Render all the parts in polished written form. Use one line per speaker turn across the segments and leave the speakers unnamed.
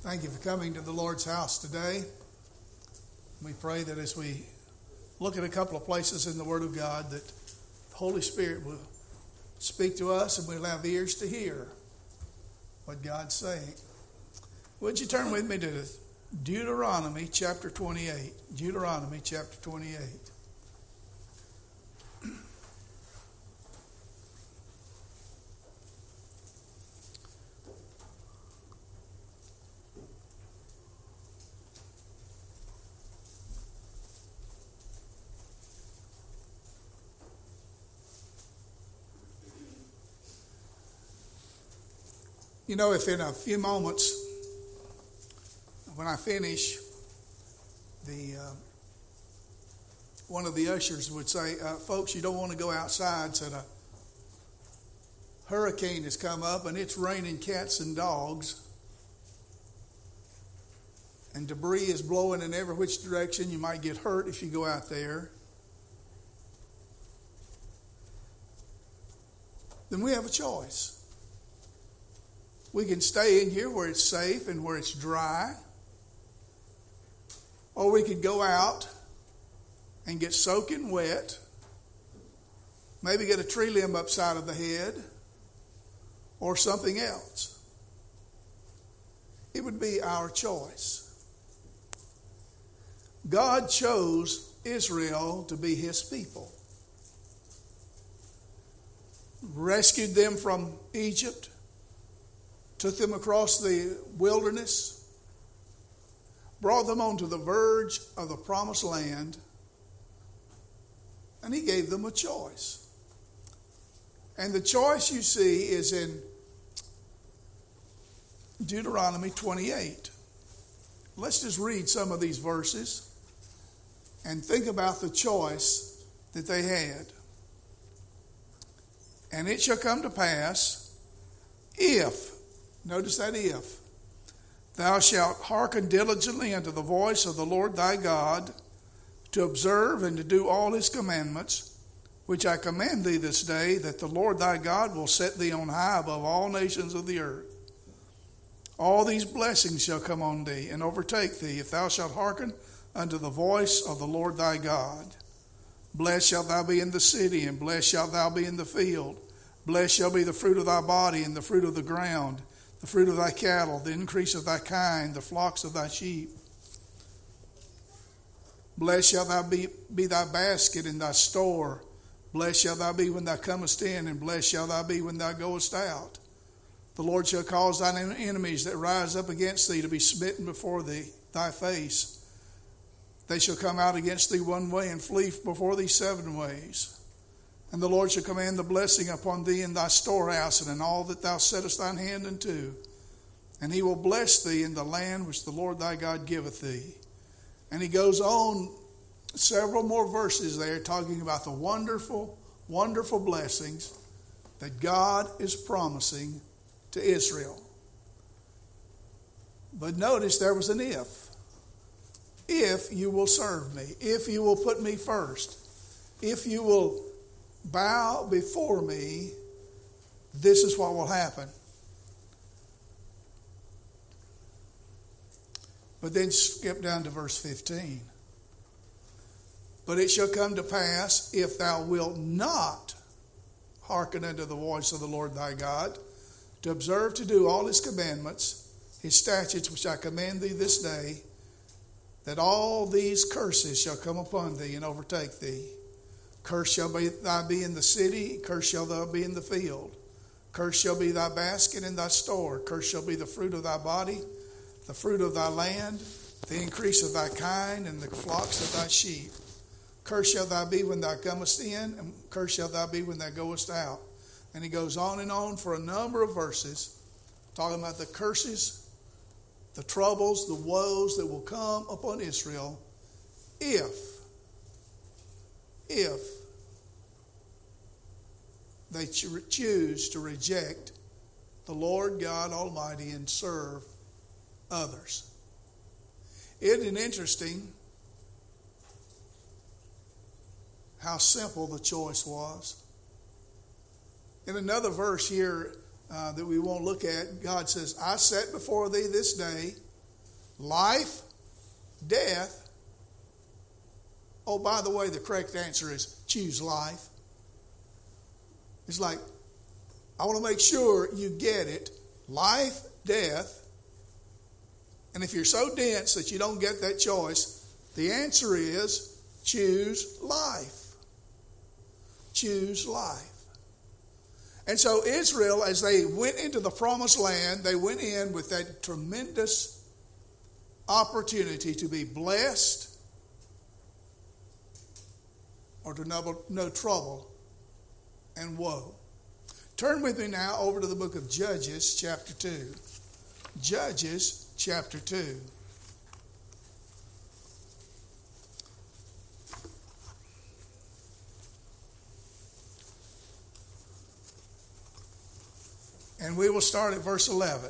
Thank you for coming to the Lord's house today. We pray that as we look at a couple of places in the Word of God, that the Holy Spirit will speak to us and we'll have ears to hear what God's saying. Would you turn with me to Deuteronomy chapter 28? Deuteronomy chapter 28. You know, if in a few moments, when I finish, one of the ushers would say, folks, you don't want to go outside, said a hurricane has come up and it's raining cats and dogs, and debris is blowing in every which direction. You might get hurt if you go out there. Then we have a choice. We can stay in here where it's safe and where it's dry. Or we could go out and get soaking wet. Maybe get a tree limb upside of the head. Or something else. It would be our choice. God chose Israel to be His people. Rescued them from Egypt. Took them across the wilderness, brought them onto the verge of the promised land, and He gave them a choice. And the choice you see is in Deuteronomy 28. Let's just read some of these verses and think about the choice that they had. And it shall come to pass, if, notice that if, thou shalt hearken diligently unto the voice of the Lord thy God, to observe and to do all His commandments, which I command thee this day, that the Lord thy God will set thee on high above all nations of the earth. All these blessings shall come on thee and overtake thee, if thou shalt hearken unto the voice of the Lord thy God. Blessed shalt thou be in the city, and blessed shalt thou be in the field. Blessed shall be the fruit of thy body, and the fruit of the ground, the fruit of thy cattle, the increase of thy kind, the flocks of thy sheep. Blessed shall thou be thy basket and thy store. Blessed shall thou be when thou comest in, and blessed shall thou be when thou goest out. The Lord shall cause thine enemies that rise up against thee to be smitten before thee, thy face. They shall come out against thee one way, and flee before thee 7 ways. And the Lord shall command the blessing upon thee in thy storehouse and in all that thou settest thine hand unto. And He will bless thee in the land which the Lord thy God giveth thee. And he goes on several more verses there talking about the wonderful, wonderful blessings that God is promising to Israel. But notice there was an if. If you will serve me. If you will put me first. If you will bow before me, this is what will happen. But then skip down to verse 15. But it shall come to pass, if thou wilt not hearken unto the voice of the Lord thy God, to observe to do all His commandments, His statutes which I command thee this day, that all these curses shall come upon thee and overtake thee. Cursed shall thou be in the city, cursed shall thou be in the field. Cursed shall be thy basket and thy store. Cursed shall be the fruit of thy body, the fruit of thy land, the increase of thy kind, and the flocks of thy sheep. Cursed shall thou be when thou comest in, and cursed shall thou be when thou goest out. And he goes on for a number of verses, talking about the curses, the troubles, the woes that will come upon Israel if they choose to reject the Lord God Almighty and serve others. Isn't it interesting how simple the choice was? In another verse here that we won't look at, God says, I set before thee this day life, death. Oh, by the way, the correct answer is choose life. It's like, I want to make sure you get it. Life, death. And if you're so dense that you don't get that choice, the answer is choose life. Choose life. And so Israel, as they went into the promised land, they went in with that tremendous opportunity to be blessed or to know trouble and woe. Turn with me now over to the book of Judges, chapter 2. Judges, chapter 2. And we will start at verse 11.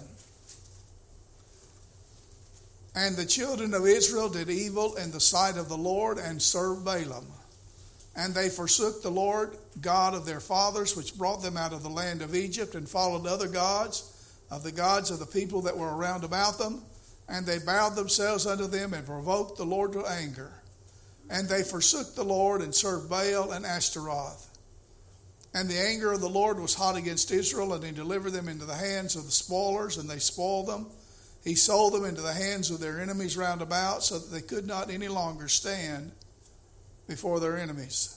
And the children of Israel did evil in the sight of the Lord and served Balaam. And they forsook the Lord God of their fathers, which brought them out of the land of Egypt, and followed other gods of the people that were around about them. And they bowed themselves unto them and provoked the Lord to anger. And they forsook the Lord and served Baal and Ashtaroth. And the anger of the Lord was hot against Israel, and he delivered them into the hands of the spoilers, and they spoiled them. He sold them into the hands of their enemies round about, so that they could not any longer stand before their enemies.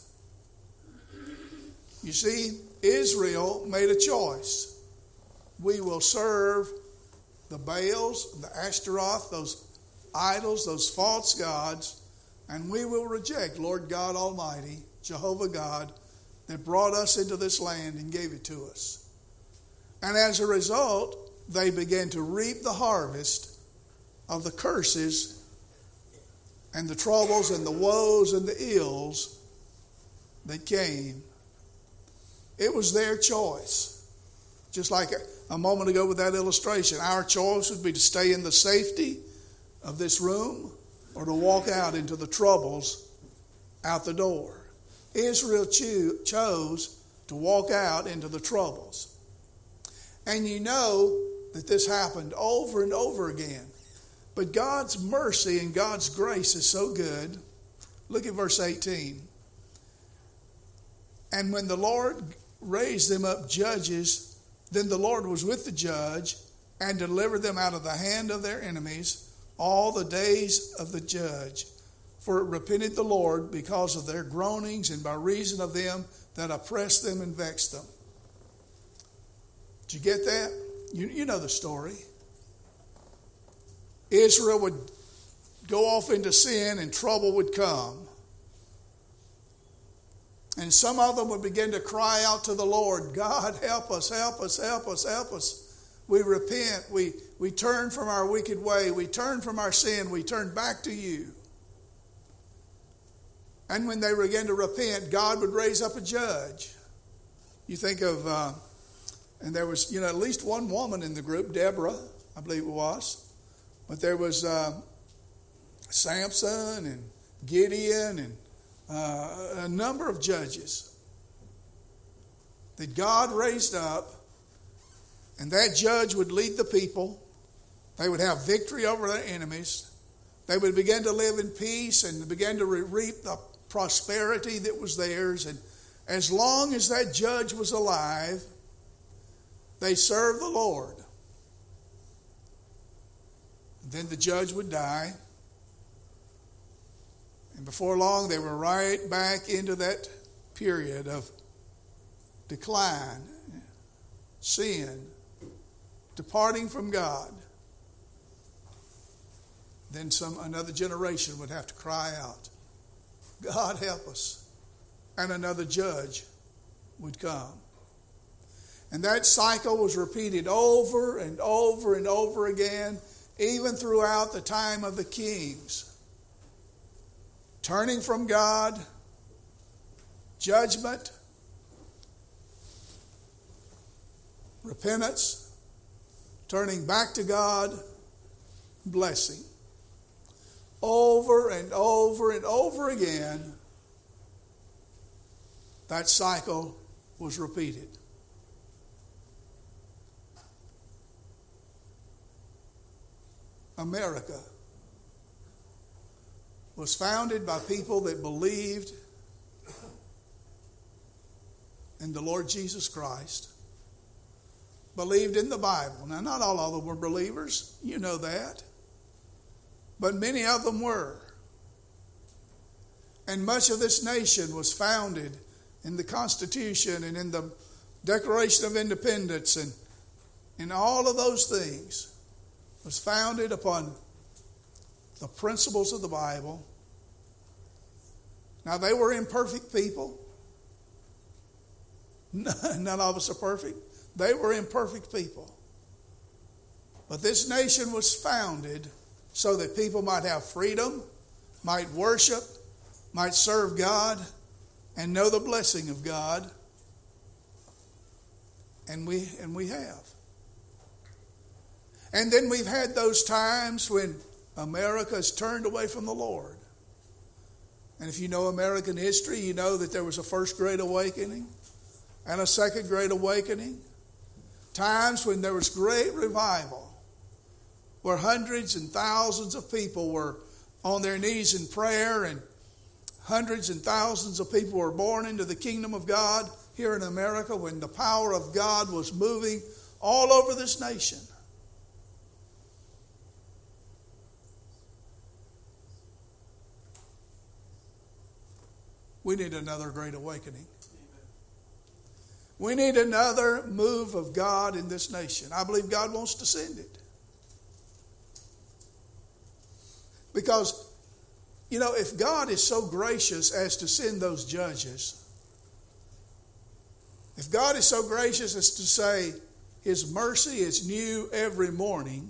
You see, Israel made a choice. We will serve the Baals, the Ashtaroth, those idols, those false gods, and we will reject Lord God Almighty, Jehovah God, that brought us into this land and gave it to us. And as a result, they began to reap the harvest of the curses and the troubles and the woes and the ills that came. It was their choice. Just like a moment ago with that illustration, our choice would be to stay in the safety of this room or to walk out into the troubles out the door. Israel chose to walk out into the troubles. And you know that this happened over and over again. But God's mercy and God's grace is so good. Look at verse 18. And when the Lord raised them up judges, then the Lord was with the judge and delivered them out of the hand of their enemies all the days of the judge. For it repented the Lord because of their groanings and by reason of them that oppressed them and vexed them. Did you get that? You know the story. Israel would go off into sin and trouble would come. And some of them would begin to cry out to the Lord, God, help us, help us, help us, help us. We repent. We turn from our wicked way. We turn from our sin. We turn back to you. And when they began to repent, God would raise up a judge. You think of, and there was, at least one woman in the group, Deborah, I believe it was. But there was Samson and Gideon and a number of judges that God raised up. And that judge would lead the people. They would have victory over their enemies. They would begin to live in peace and begin to reap the prosperity that was theirs. And as long as that judge was alive, they served the Lord. Then the judge would die. And before long, they were right back into that period of decline, sin, departing from God. Then another generation would have to cry out, God help us. And another judge would come. And that cycle was repeated over and over and over again, even throughout the time of the kings. Turning from God, judgment, repentance, turning back to God, blessing. Over and over and over again, that cycle was repeated. America was founded by people that believed in the Lord Jesus Christ, believed in the Bible. Now, not all of them were believers, you know that, but many of them were. And much of this nation was founded in the Constitution and in the Declaration of Independence, and in all of those things was founded upon the principles of the Bible. Now, they were imperfect people. None of us are perfect. They were imperfect people. But this nation was founded so that people might have freedom, might worship, might serve God, and know the blessing of God. And we have. And then we've had those times when America has turned away from the Lord. And if you know American history, you know that there was a first Great Awakening and a second Great Awakening. Times when there was great revival, where hundreds and thousands of people were on their knees in prayer, and hundreds and thousands of people were born into the kingdom of God here in America, when the power of God was moving all over this nation. We need another great awakening. We need another move of God in this nation. I believe God wants to send it. Because, you know, if God is so gracious as to send those judges, if God is so gracious as to say His mercy is new every morning,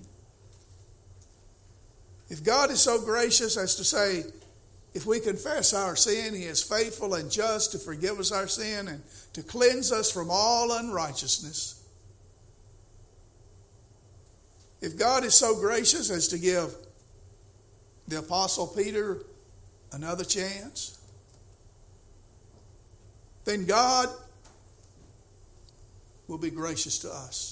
if God is so gracious as to say, if we confess our sin, He is faithful and just to forgive us our sin and to cleanse us from all unrighteousness. If God is so gracious as to give the Apostle Peter another chance, then God will be gracious to us.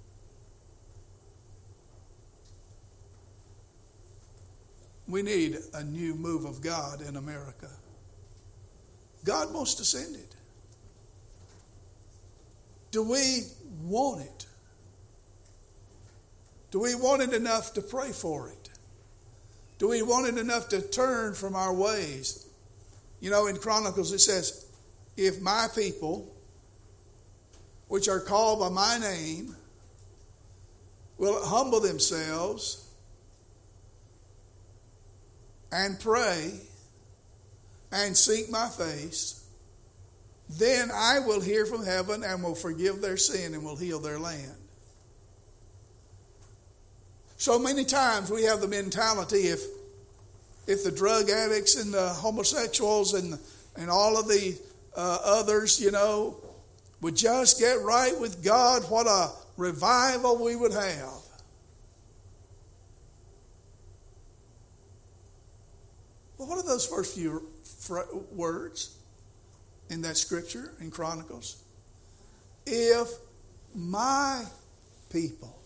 We need a new move of God in America. God wants to send it. Do we want it? Do we want it enough to pray for it? Do we want it enough to turn from our ways? You know, in Chronicles it says, if my people, which are called by my name, will humble themselves and pray and seek my face, then I will hear from heaven and will forgive their sin and will heal their land. So many times we have the mentality, if the drug addicts and the homosexuals and all of the others, you know, would just get right with God, what a revival we would have. Well, what are those first few words in that scripture in Chronicles? If my people.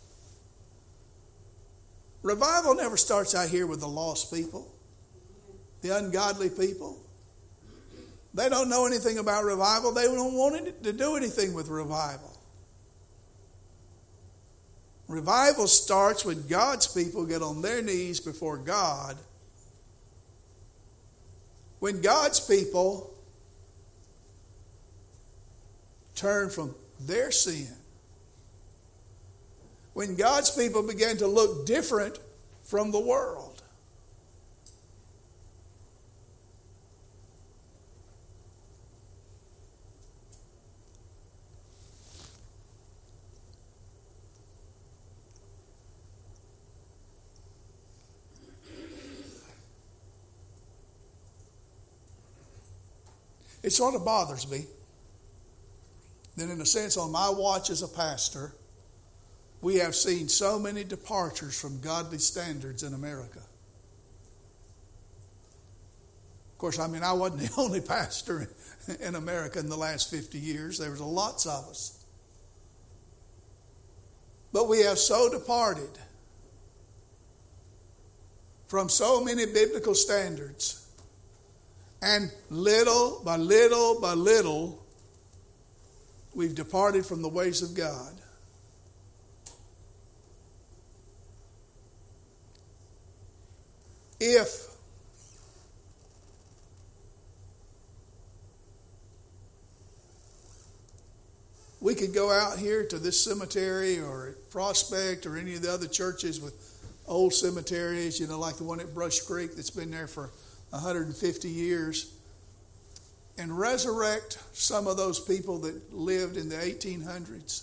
Revival never starts out here with the lost people, the ungodly people. They don't know anything about revival. They don't want to do anything with revival. Revival starts when God's people get on their knees before God. When God's people turn from their sin. When God's people begin to look different from the world. It sort of bothers me that, in a sense, on my watch as a pastor, we have seen so many departures from godly standards in America. Of course, I wasn't the only pastor in America in the last 50 years. There was lots of us. But we have so departed from so many biblical standards And little by little by little, we've departed from the ways of God. If we could go out here to this cemetery or Prospect or any of the other churches with old cemeteries, like the one at Brush Creek that's been there for 150 years, and resurrect some of those people that lived in the 1800s.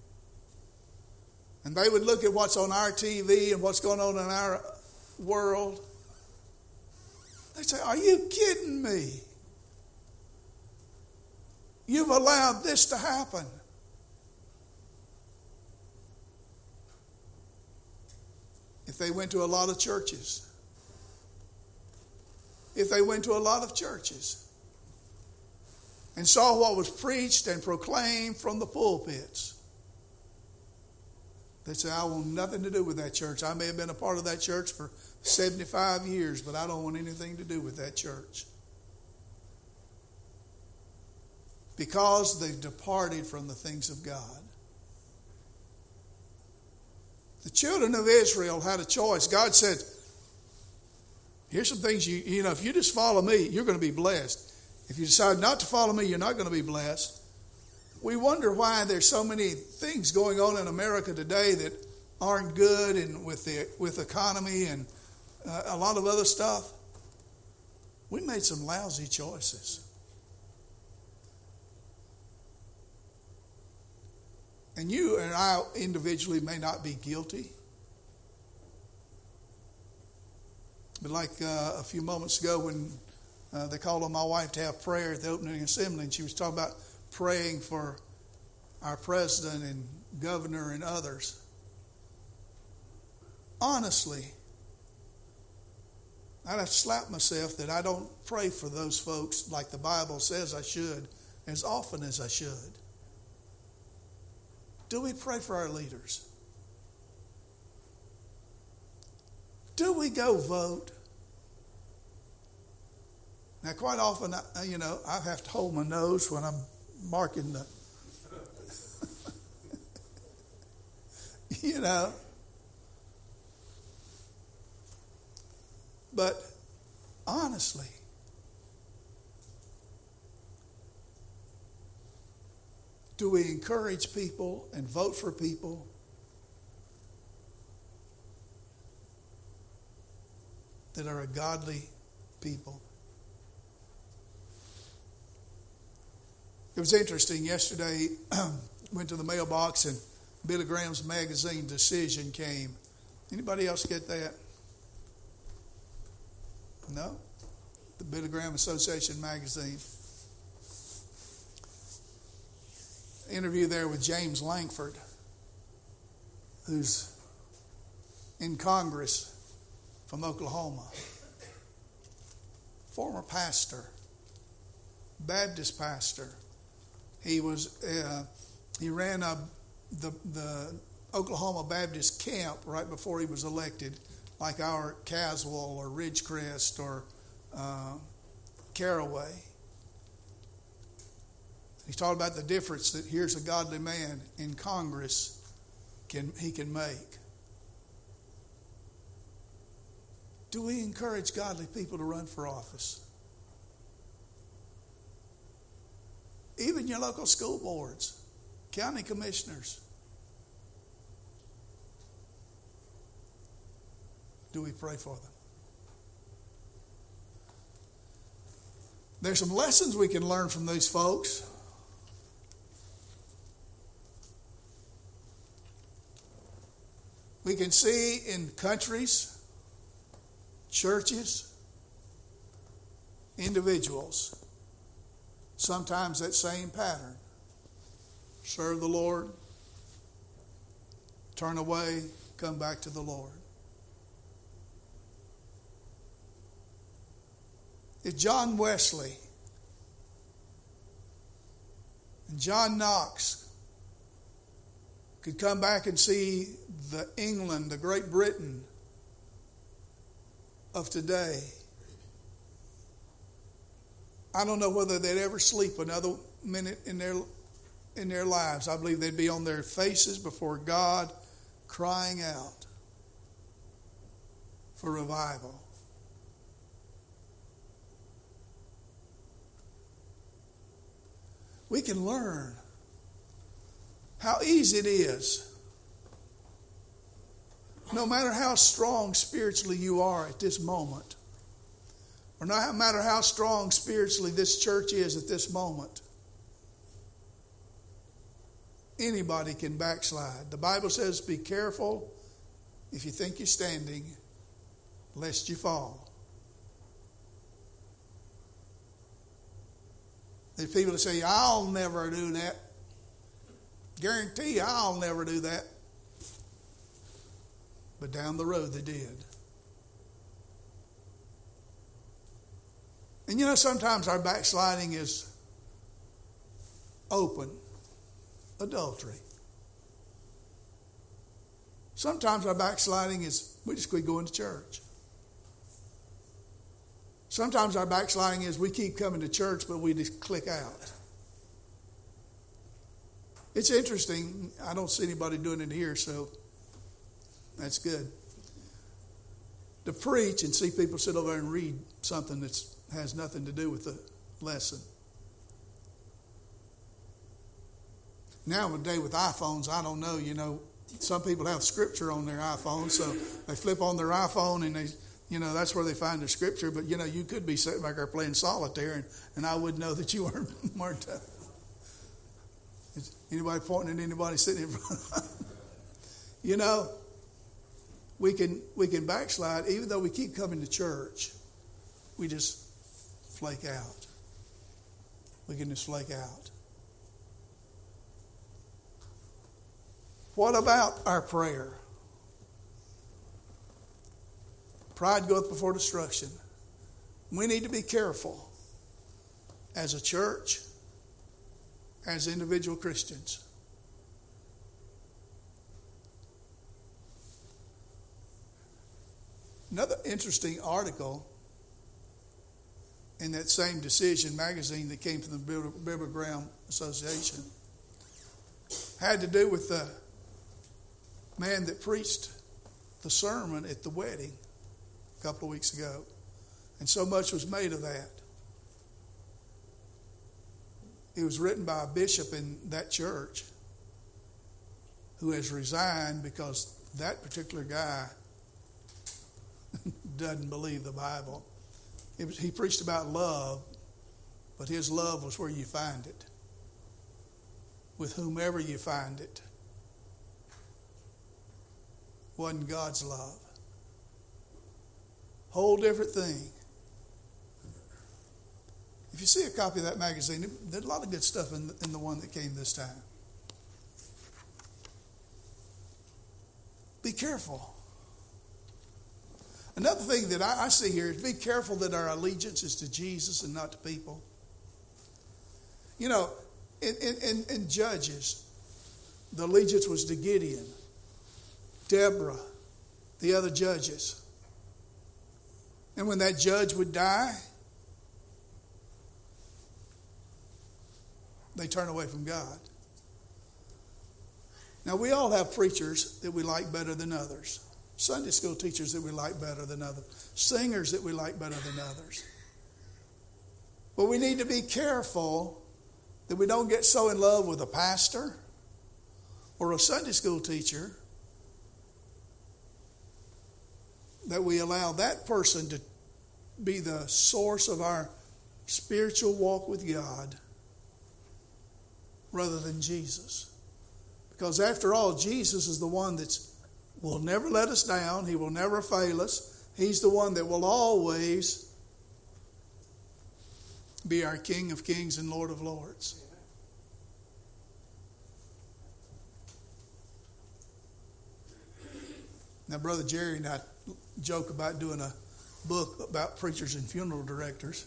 And they would look at what's on our TV and what's going on in our world. They'd say, "Are you kidding me? You've allowed this to happen." If they went to a lot of churches. If they went to a lot of churches and saw what was preached and proclaimed from the pulpits, they'd say, "I want nothing to do with that church. I may have been a part of that church for 75 years, but I don't want anything to do with that church." Because they've departed from the things of God. The children of Israel had a choice. God said, "Here's some things if you just follow me, you're going to be blessed. If you decide not to follow me, you're not going to be blessed." We wonder why there's so many things going on in America today that aren't good, and with economy and a lot of other stuff. We made some lousy choices. And you and I individually may not be guilty. But like a few moments ago when they called on my wife to have prayer at the opening assembly, and she was talking about praying for our president and governor and others. Honestly, I'd have to slap myself that I don't pray for those folks like the Bible says I should, as often as I should. Do we pray for our leaders? Do we go vote? Now, quite often, I have to hold my nose when I'm marking the, But honestly, do we encourage people and vote for people that are a godly people? It was interesting. Yesterday, went to the mailbox and Billy Graham's magazine Decision came. Anybody else get that? No? The Billy Graham Association magazine. Interview there with James Lankford, who's in Congress from Oklahoma. Former pastor, Baptist pastor. He ran the Oklahoma Baptist camp right before he was elected, like our Caswell or Ridgecrest or Caraway. He talked about the difference that here's a godly man in Congress can make. Do we encourage godly people to run for office? Even your local school boards, county commissioners. Do we pray for them? There's some lessons we can learn from these folks. We can see in countries, churches, individuals, sometimes that same pattern. Serve the Lord, turn away, come back to the Lord. If John Wesley and John Knox could come back and see the England, the Great Britain of today, I don't know whether they'd ever sleep another minute in their lives. I believe they'd be on their faces before God crying out for revival. We can learn how easy it is, no matter how strong spiritually you are at this moment, or no matter how strong spiritually this church is at this moment, anybody can backslide. The Bible says, be careful if you think you're standing, lest you fall. There's people that say, I'll never do that. Guarantee you, I'll never do that. But down the road they did. And you know, sometimes our backsliding is open adultery. Sometimes our backsliding is we just quit going to church. Sometimes our backsliding is we keep coming to church, but we just click out. It's interesting. I don't see anybody doing it here, so that's good. To preach and see people sit over there and read something that has nothing to do with the lesson. Nowadays with iPhones, I don't know, you know, some people have scripture on their iPhone, so they flip on their iPhone and they, you know, that's where they find their scripture. But, you know, you could be sitting back there playing solitaire and I wouldn't know that you weren't. Is anybody pointing at anybody sitting in front of them? You know, we can backslide even though we keep coming to church. We just flake out. We can just flake out. What about our prayer? Pride goeth before destruction. We need to be careful as a church, as individual Christians. Another interesting article in that same Decision magazine that came from the Biblical Ground Association had to do with the man that preached the sermon at the wedding a couple of weeks ago. And so much was made of that. It was written by a bishop in that church who has resigned because that particular guy doesn't believe the Bible. He preached about love, but his love was where you find it, with whomever you find it. Wasn't God's love. Whole different thing. If you see a copy of that magazine, there's a lot of good stuff in the one that came this time. Be careful. Another thing that I see here is be careful that our allegiance is to Jesus and not to people. You know, in Judges, the allegiance was to Gideon, Deborah, the other judges. And when that judge would die, they turn away from God. Now, we all have preachers that we like better than others. Sunday school teachers that we like better than others. Singers that we like better than others. But we need to be careful that we don't get so in love with a pastor or a Sunday school teacher that we allow that person to be the source of our spiritual walk with God rather than Jesus. Because after all, Jesus is the one that will never let us down. He will never fail us. He's the one that will always be our King of Kings and Lord of Lords. Now, Brother Jerry and I joke about doing a book about preachers and funeral directors.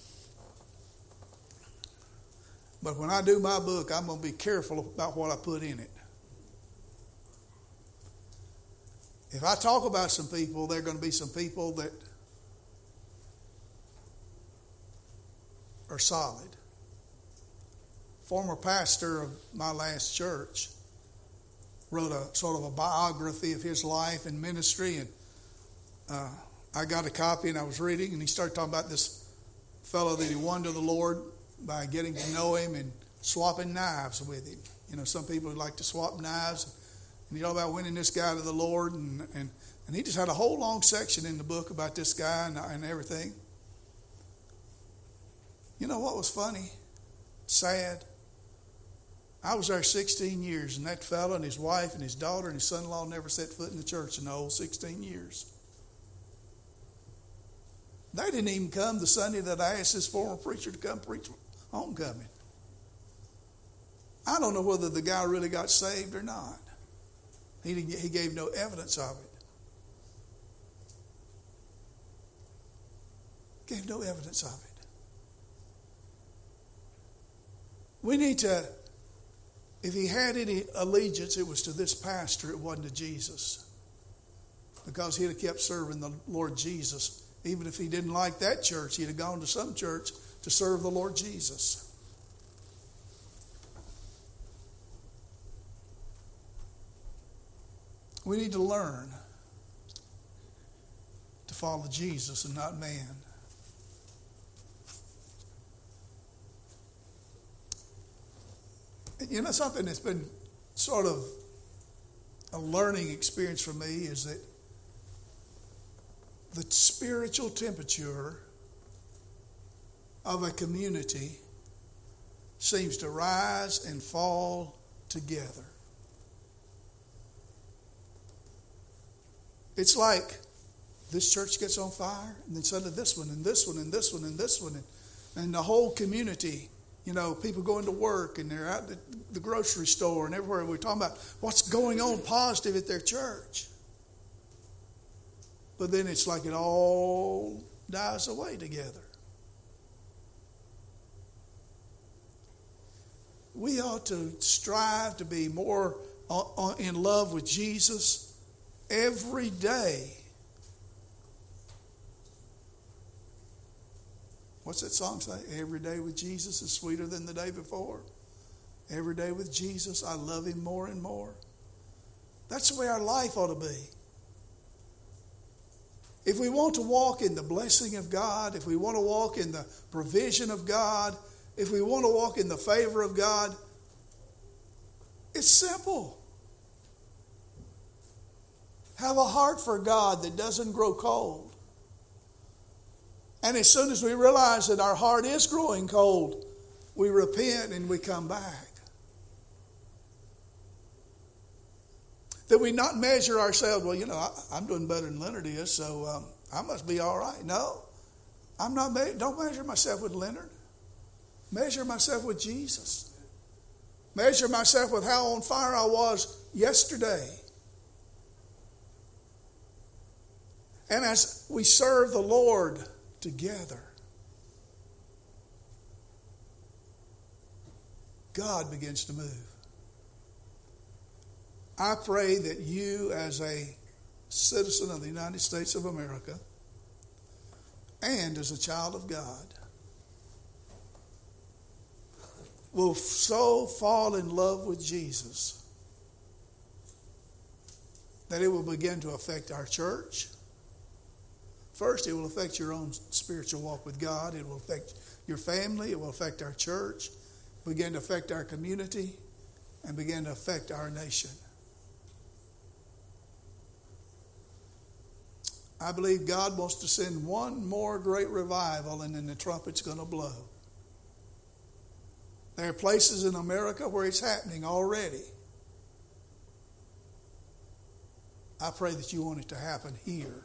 But when I do my book, I'm going to be careful about what I put in it. If I talk about some people, there are going to be some people that are solid. Former pastor of my last church wrote a sort of a biography of his life and ministry, and I got a copy and I was reading, and he started talking about this fellow that he won to the Lord by getting to know him and swapping knives with him. You know, some people like to swap knives, and you know about winning this guy to the Lord, and he just had a whole long section in the book about this guy and everything. You know what was funny? Sad. I was there 16 years, and that fellow and his wife and his daughter and his son-in-law never set foot in the church in the whole 16 years. They didn't even come the Sunday that I asked this former preacher to come preach homecoming. I don't know whether the guy really got saved or not. He gave no evidence of it. Gave no evidence of it. We need to, if he had any allegiance, it was to this pastor, it wasn't to Jesus. Because he'd have kept serving the Lord Jesus. Even if he didn't like that church, he'd have gone to some church to serve the Lord Jesus. We need to learn to follow Jesus and not man. You know, something that's been sort of a learning experience for me is that the spiritual temperature of a community seems to rise and fall together. It's like this church gets on fire, and then suddenly this one, and this one, and this one, and this one, and the whole community. You know, people going to work and they're out at the grocery store and everywhere. We're talking about what's going on positive at their church. But then it's like it all dies away together. We ought to strive to be more in love with Jesus every day. What's that song say? Every day with Jesus is sweeter than the day before. Every day with Jesus, I love him more and more. That's the way our life ought to be. If we want to walk in the blessing of God, if we want to walk in the provision of God, if we want to walk in the favor of God, it's simple. Have a heart for God that doesn't grow cold. And as soon as we realize that our heart is growing cold, we repent and we come back. That we not measure ourselves, well, you know, I'm doing better than Leonard is, so I must be all right. No, I'm not. Don't measure myself with Leonard. Measure myself with Jesus. Measure myself with how on fire I was yesterday. And as we serve the Lord together, God begins to move. I pray that you, as a citizen of the United States of America and as a child of God, will so fall in love with Jesus that it will begin to affect our church. First, it will affect your own spiritual walk with God. It will affect your family. It will affect our church, begin to affect our community, and begin to affect our nation. I believe God wants to send one more great revival, and then the trumpet's going to blow. There are places in America where it's happening already. I pray that you want it to happen here.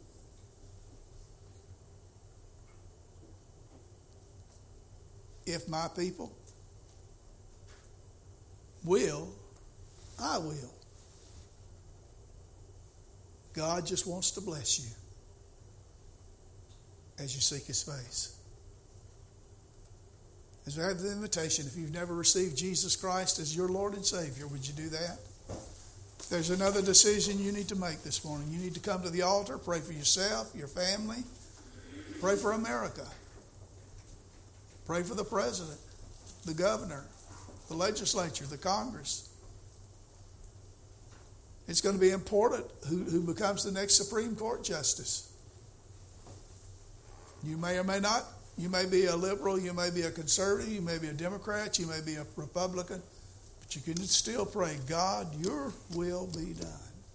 If my people will, I will. God just wants to bless you as you seek his face. As we have the invitation, if you've never received Jesus Christ as your Lord and Savior, would you do that? If there's another decision you need to make this morning, you need to come to the altar, pray for yourself, your family, pray for America. Pray for the president, the governor, the legislature, the Congress. It's going to be important who becomes the next Supreme Court justice. You may or may not. You may be a liberal, you may be a conservative, you may be a Democrat, you may be a Republican, but you can still pray, God, your will be done.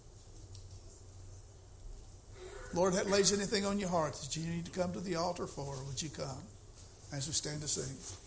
Lord, that lays anything on your heart that you need to come to the altar for, would you come as we stand to sing?